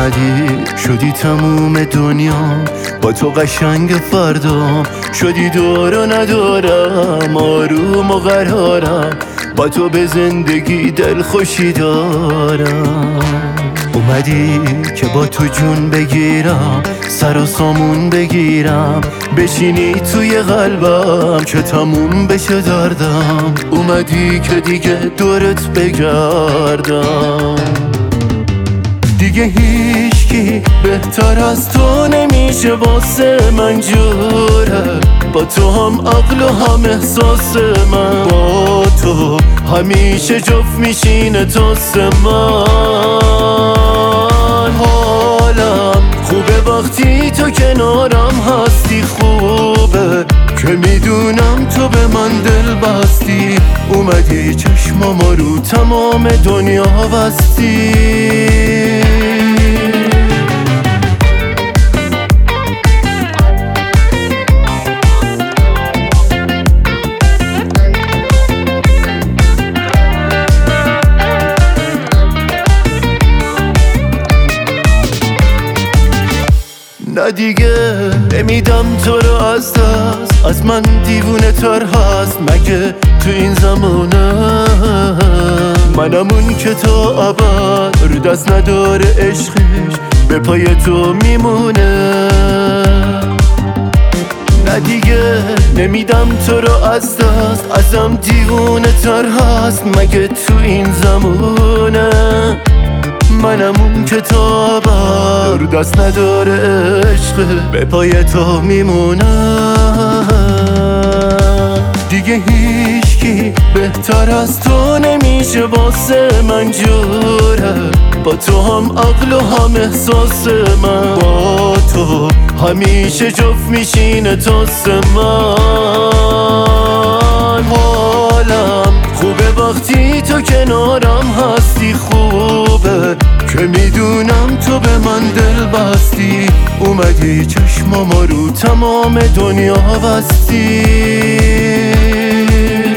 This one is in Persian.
اومدی شدی تموم دنیا، با تو قشنگ فردا شدی دور و ندارم، آروم و قرارم، با تو به زندگی دل خوشی دارم. اومدی که با تو جون بگیرم، سر و سامون بگیرم، بشینی توی قلبم که تموم بشه دردم. اومدی که دیگه دورت بگردم، دیگه هیچکی بهتر از تو نمیشه واسه من جوره، با تو هم عقل و هم احساس من، با تو همیشه جفت میشینه تاس من. حالم خوبه وقتی تو کنارم هستی، خوبه که میدونم تو به من دل بستی، اومدی چشمامو رو تمام دنیا بستی. نه دیگه نمیدم تو رو از دست، از من دیوونه تر هست مگه تو این زمانه؟ منم اون که تا ابد رو دست نداره، عشقش به پای تو میمونه. نه دیگه نمیدم تو رو از دست، ازم دیوونه تر هست مگه تو این زمانه؟ منم اون که تا ابد رو دست نداره، عشق به پای تو میمونه. دیگه هیچکی بهتر از تو نمیشه واسه من جوره، با تو هم عقل و هم احساس من، با تو همیشه جفت میشینه تاس من. حالم خوبه وقتی تو کنارم هستی، خوبه که میدونم تو به من دل بستی، اومدی چشمامو رو تمام دنیا بستی.